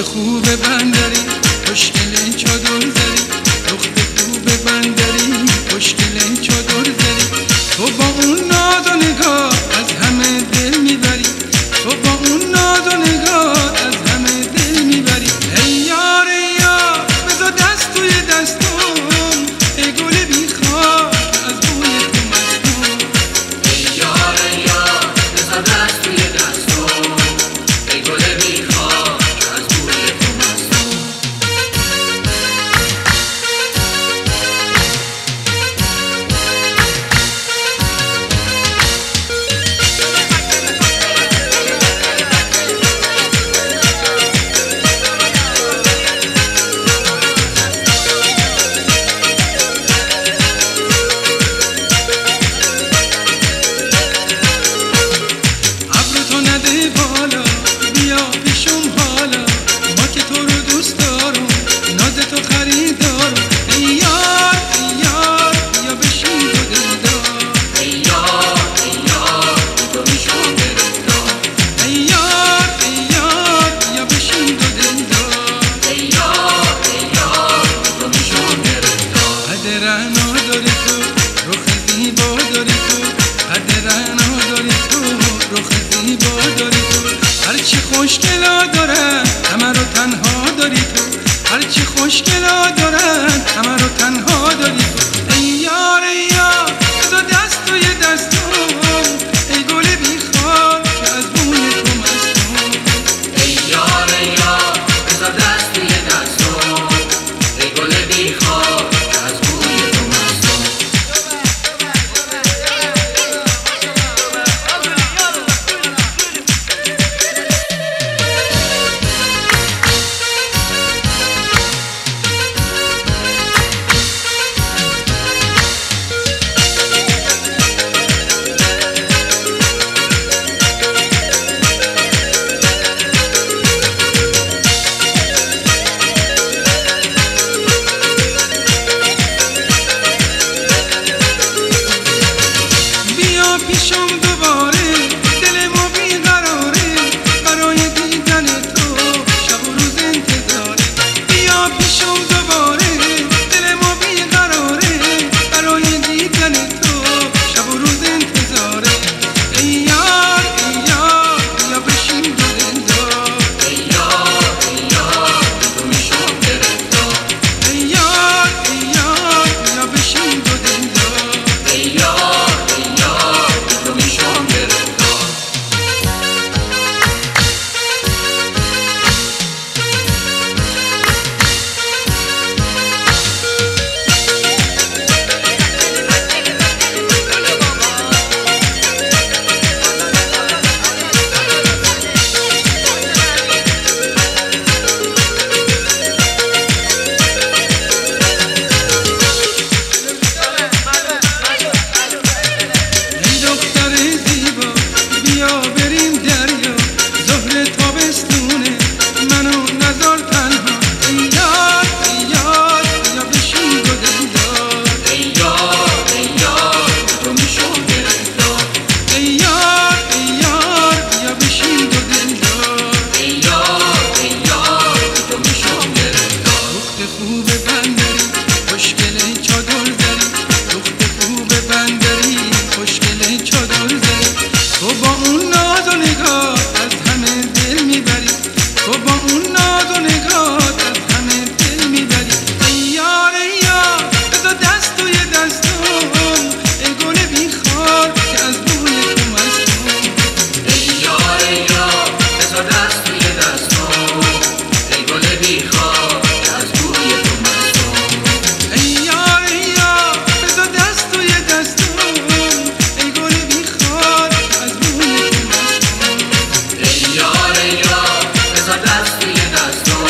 خوب بندری خوشگل چادر زدی، دختر خوب بندری خوشگل چادر زدی. تو با اون ناز و نگاه از همه دل میبری، تو با اون ناز و نگاه از همه دل میبری. ای یار ای یار بذار دست توی دستم، ای گل بیخواب از بوی تو مستم. ای یار ای یار بذار دست توی دستم، ای گل بیخواب از بوی تو مستم. هرچی خوشگلا دارن همه رو تنها داری تو، هرچی خوشگلا دارن همه رو تنها داری تو. ای یار ای یار بذار دست توی دستم، ای گل بیخواب که از بوی تو مستم. ای یار ای یار بذار دست توی دستم، ای گل بیخواب که از بوی تو مستم. پیشم دوباره دل ما بیقراره، برای دیدن تو شب و روز انتظاره. بیا پیشم دوباره دل ما بیقراره، برای دیدن تو شب و روز انتظاره. ای یار بیا بشین دو دلدار، ای یار تو میشم گرفتار. ای یار بیا بشین دو دلدار. ای یار تو میشم گرفتار. ای دختر زیبا بیا بریم دریا، ظهر تابستونه منو نذار تنها. ای یار بیا بشین دو دلدار. ای یار تو میشم گرفتار. ای یار بیا بشین دو دلدار. ای یار تو میشم گرفتار. دختر خوب بندری خوشگل چادر زدی، دختر خوب بندری خوشگل چادر زدی. تو با اون ناز و نگاه از همه دل میبری، تو با اون ناز و نگاه از همه دل میبری. ای یار بذار دست توی دستم، ای گل بیخواب که از بوی تو مستم. ای یار بذار دست توی دستم، ای گل بیخواب که از بوی تو مستم. ای یار بذار دست توی دستم، ای گل بیخواب که از بوی تو مستم. ای یار بذار دست توی دستم،